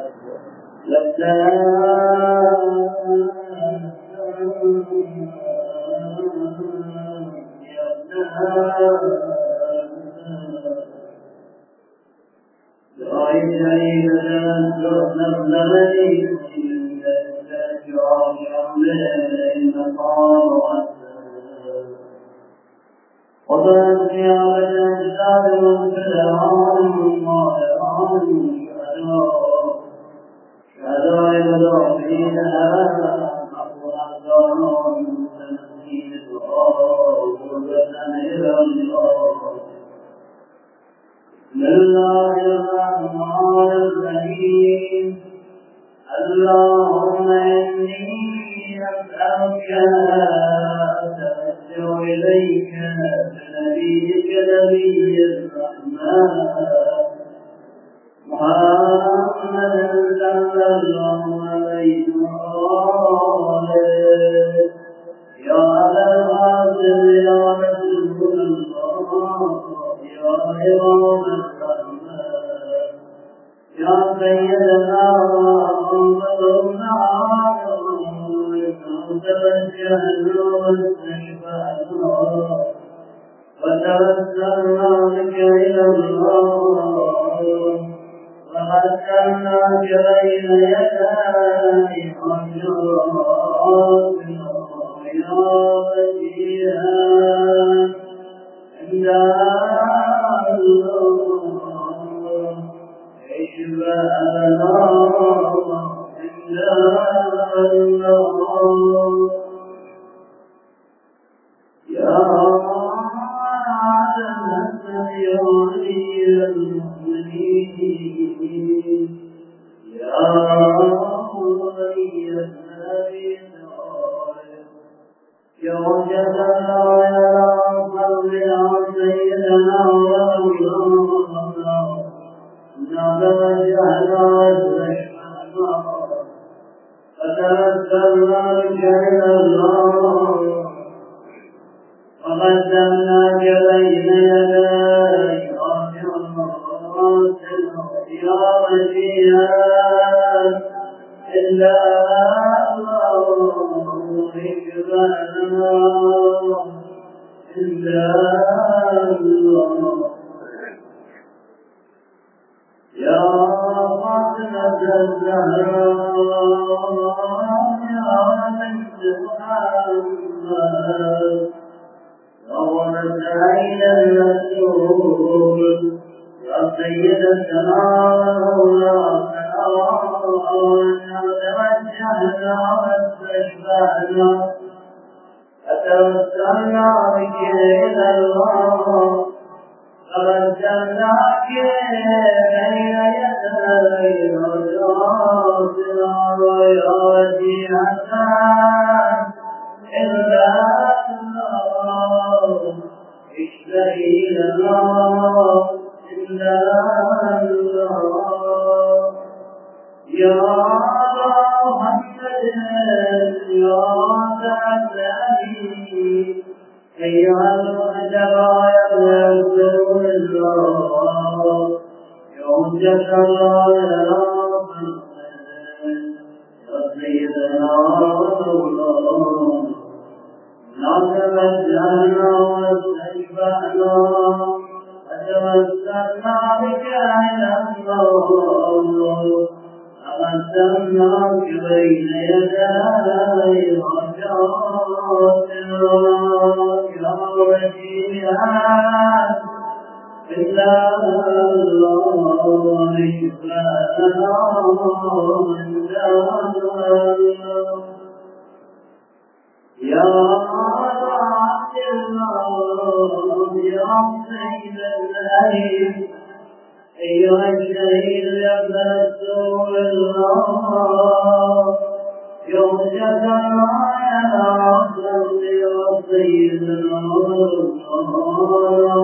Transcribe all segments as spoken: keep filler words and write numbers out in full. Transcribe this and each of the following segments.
اللهم إني أسألك أتوجه إليك بنبيك نبي الرحمن محمد صلى الله عليه وآله يا أبا القاسم يا رسول الله يا إمام الرحمن يا سيدنا وأمرنا وتوجهنا واستشفعنا وتوسلنا بك إلى الله وقدمناك بين يدي حجراتنا يا وجيها عند الله اشفعنا عند الله يا يا ولي المؤمنين يا ولي النبي يا وجدنا يا صل على سيدنا ومولانا نتوجهنا واستشفعنا وتوسلنا بك إلى الله وقدمناك بين يدي يا وجيها إلا الله إكبرنا إلا الله يا فاطمة الزهراء يا بنت محمد ولد عين المسلول يا سيد السماء والأرض توجهنا واستشفعنا فتوسلنا بك إلى الله فقدمناك بين يدي رجاتنا ويا وجيهنا إلا الله اشتهي لنا إلا الله يا محمد يا سعدي أيها المهجر يا رسول الله يا حجة الله يا سيدنا مولانا نتوجهنا واستشفعنا وتوسلنا بك إلى الله وقدمناك بين يدي رجاتنا يا وجيها إلا الله اشفعنا عند الله يا عبد الله يا سيد الأهل أيها الشهيد يا رسول الله يا حجة الله يا عبد يا سيد الله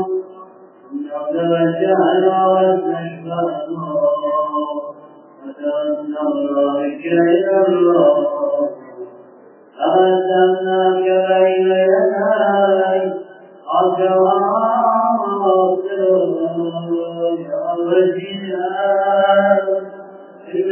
نتوجهنا واستشفعنا وتوسلنا بك إلى الله أرسلناك بين يدي عشرات يا وجيها إن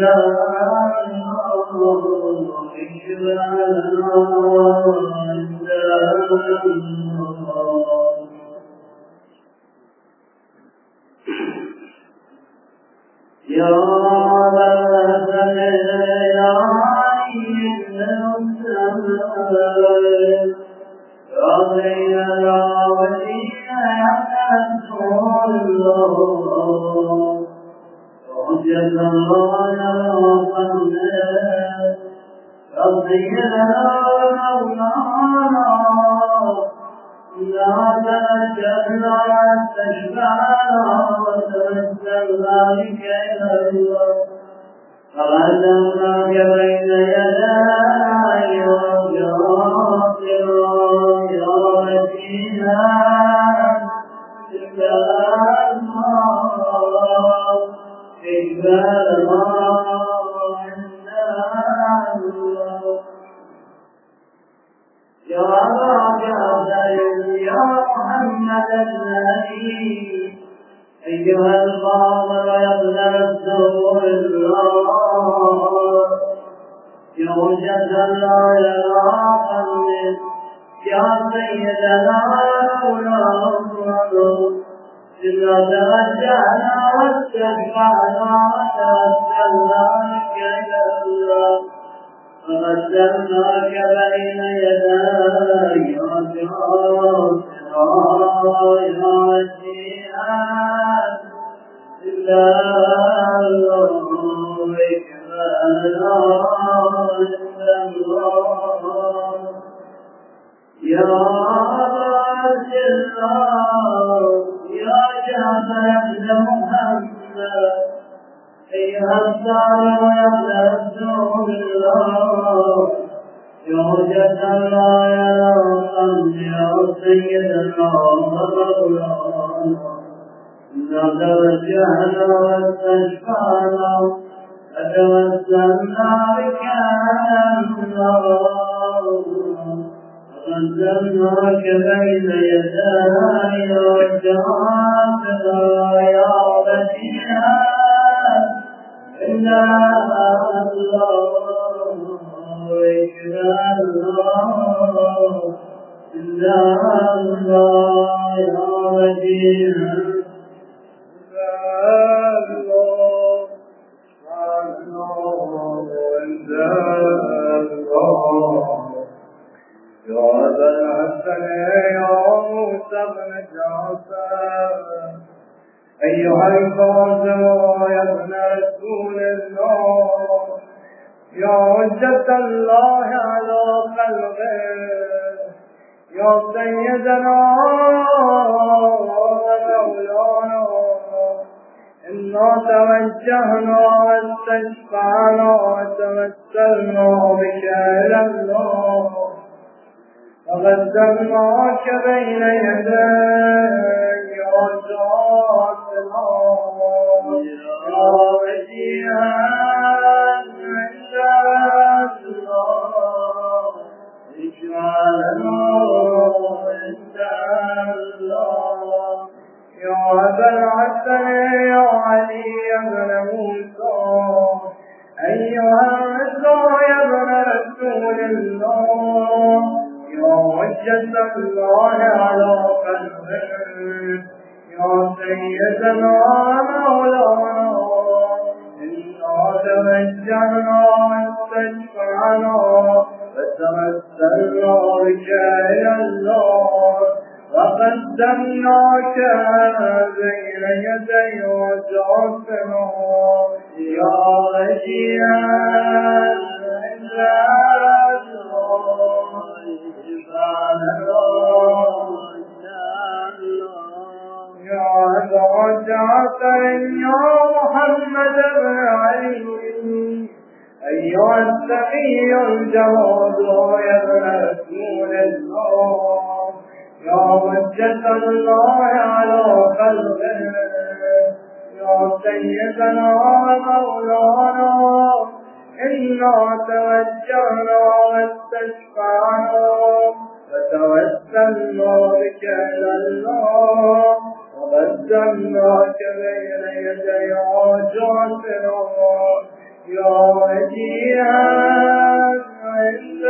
يا وجيها عند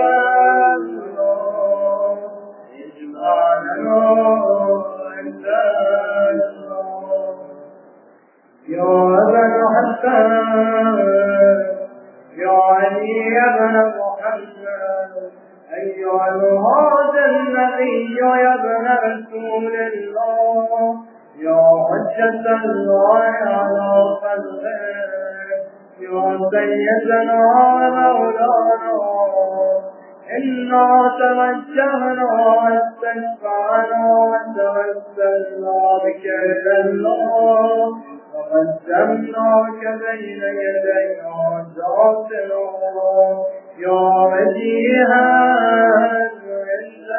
الله اجمعنا عند الله يا ابن حسن يا علي ابن محمد أيها هذا النبي يا ابن رسول الله يا حجة الله على خلقه يا سيدنا مولانا إنا توجهنا واستشفعنا وتوسلنا بك إلى الله وقدمناك بين يدي حاجاتنا يا وجيها عند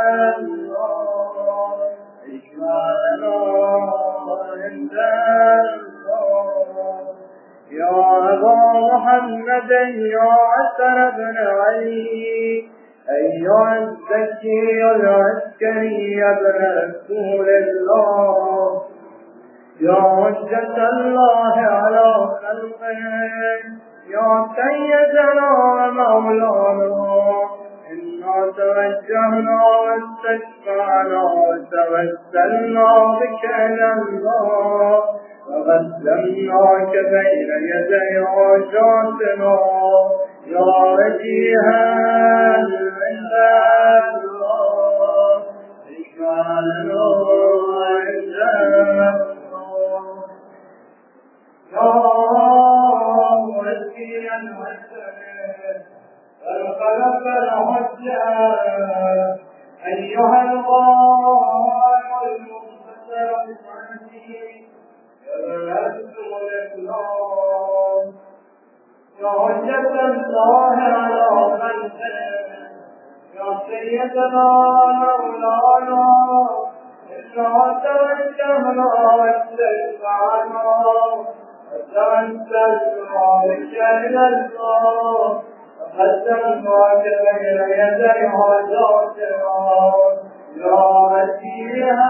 الله اشفعنا عند الله يا أبا محمد يا حسن بن علي أيها الزكي العسكري يا ابن رسول الله يا حجة الله على خلقه يا سيدنا مولانا إنا توجهنا واستشفعنا وتوسلنا بك إلى الله وقدمناك بين يدي حاجاتنا يا وجيها عند الله اجعلنا عند الله يا وجيها الحسن فالخلف الحجة أيها الغار المنتصر بسعته رسول الله يا حجة الله على خلقه يا سيدنا مولانا إنا توجهنا واستشفعنا وتوسلنا بك إلى الله وقدمناك بين يدي حاجاتنا يا وجيها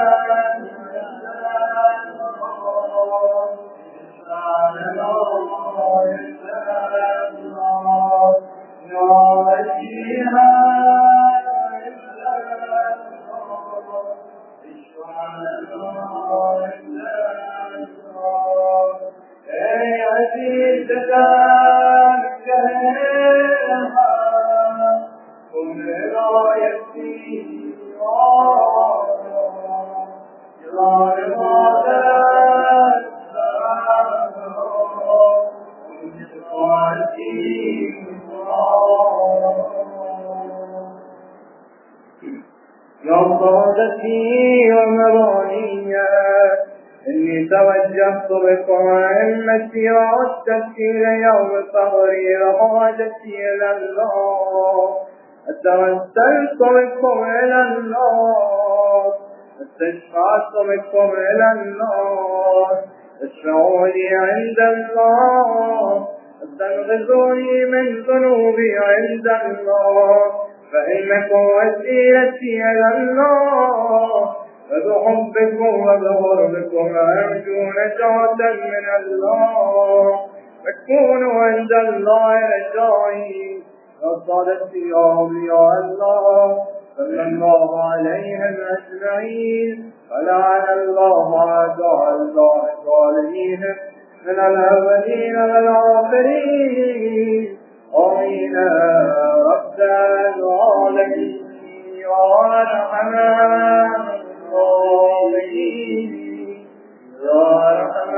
يا صادتي ومرانية إني توجهت بكم أئمتي وعدتي ليوم صبري وحاجتي إلى الله اتوسلت بكم إلى الله استشفعت بكم إلى الله اشفعوا لي عند الله استنقذوني من ذنوبي عند الله فإنكم وسيلتي إلى الله فبحبكم وبغربكم أرجو نجاة من الله فكونوا عند الله رجائي وصالتي يا أولياء الله صلى الله عليهم أجمعين ولعن الله أعداء الله الظالمين من الأولين والآخرين آمين رب العالمين يا أرحم الراحمين يا أرحم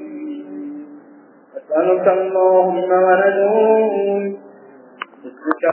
الراحمين أسألك اللهم ونجوم